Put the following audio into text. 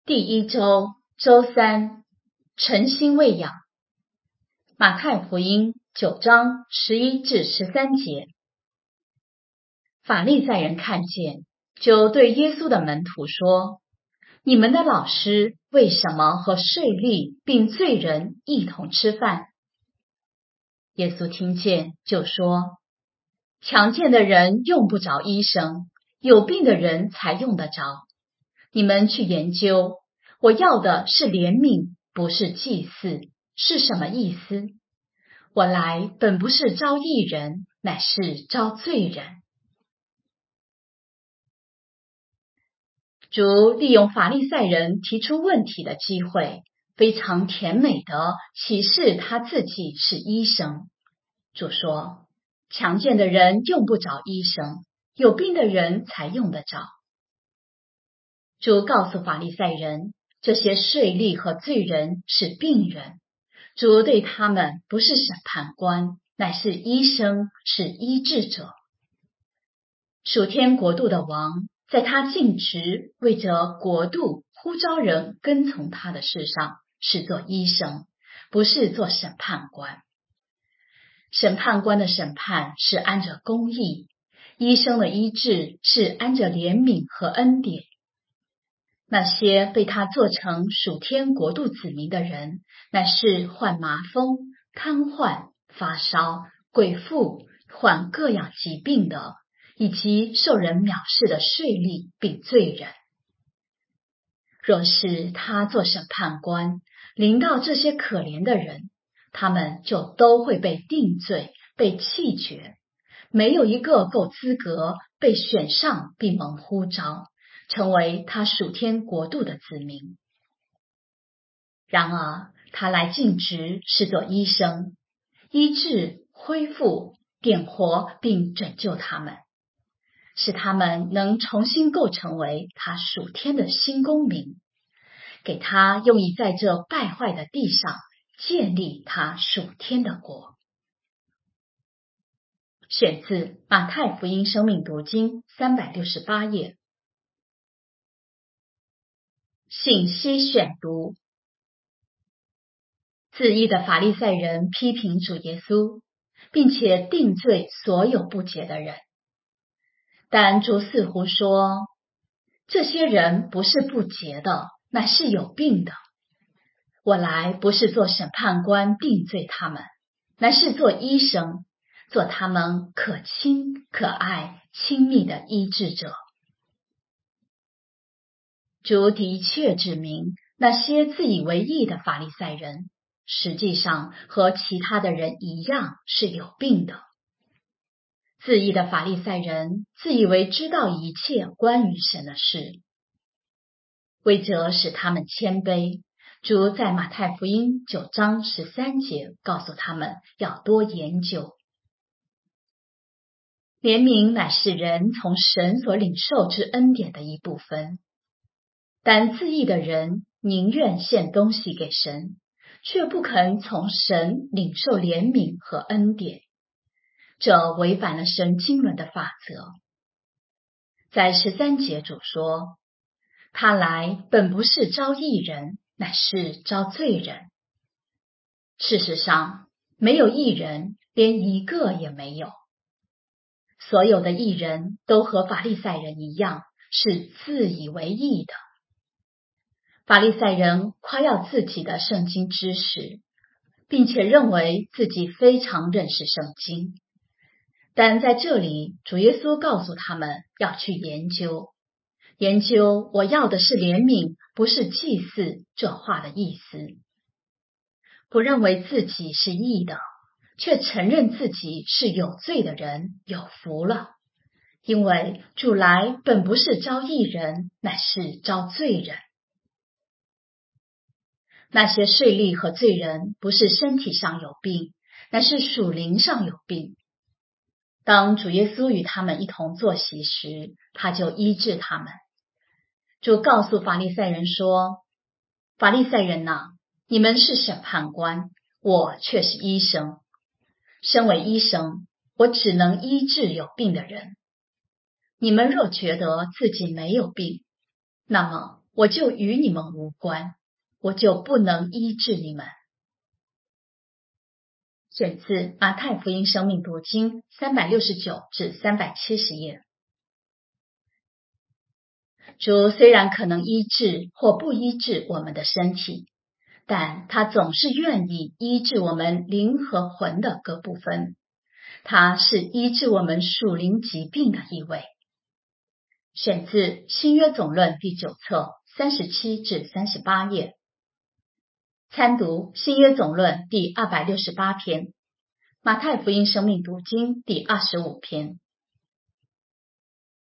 第一周，周三，诚心喂养。马太福音9章11至13节。法利赛人看见，就对耶稣的门徒说：你们的老师为什么和税吏并罪人一同吃饭？耶稣听见就说：强健的人用不着医生，有病的人才用得着。你们去研究，我要的是怜悯，不是祭祀，是什么意思？我来本不是招义人，乃是招罪人。主利用法利赛人提出问题的机会，非常甜美地启示他自己是医生。主说：强健的人用不着医生，有病的人才用得着。主告诉法利赛人，这些税吏和罪人是病人，主对他们不是审判官，乃是医生，是医治者。属天国度的王，在他尽职为着国度呼召人跟从他的事上，是做医生，不是做审判官。审判官的审判是按着公义，医生的医治是按着怜悯和恩典。那些被他做成属天国度子民的人，乃是患麻风、瘫痪、发烧、鬼附、患各样疾病的，以及受人藐视的税吏并罪人。若是他做审判官，临到这些可怜的人，他们就都会被定罪，被弃绝，没有一个够资格被选上并蒙呼召，成为他属天国度的子民。然而他来尽职是做医生，医治、恢复、点活并拯救他们，使他们能重新构成为他属天的新公民，给他用以在这败坏的地上建立他属天的国。选自马太福音生命读经368页。信息选读。自义的法利赛人批评主耶稣，并且定罪所有不洁的人。但主似乎说，这些人不是不洁的，乃是有病的。我来不是做审判官定罪他们，乃是做医生，做他们可亲、可爱、亲密的医治者。主的确指明，那些自以为义的法利赛人，实际上和其他的人一样是有病的。自义的法利赛人自以为知道一切关于神的事，为着使他们谦卑，主在马太福音9章13节告诉他们要多研究。怜悯乃是人从神所领受之恩典的一部分，但自义的人宁愿献东西给神，却不肯从神领受怜悯和恩典，这违反了神经纶的法则。在13节主说，他来本不是招义人，乃是招罪人。事实上，没有义人，连一个也没有。所有的义人都和法利赛人一样，是自以为义的。法利赛人夸耀自己的圣经知识，并且认为自己非常认识圣经。但在这里，主耶稣告诉他们要去研究我要的是怜悯，不是祭祀这话的意思。不认为自己是义的，却承认自己是有罪的人，有福了。因为主来本不是招义人，乃是招罪人。那些税吏和罪人不是身体上有病，乃是属灵上有病。当主耶稣与他们一同坐席时，他就医治他们。主告诉法利赛人说，法利赛人哪，你们是审判官，我却是医生。身为医生，我只能医治有病的人。你们若觉得自己没有病，那么我就与你们无关，我就不能医治你们。选自马太福音生命读经369至370页。主虽然可能医治或不医治我们的身体，但他总是愿意医治我们灵和魂的各部分。他是医治我们属灵疾病的一位。选自新约总论第9册37至38页。参读新约总论第268篇，马太福音生命读经第25篇。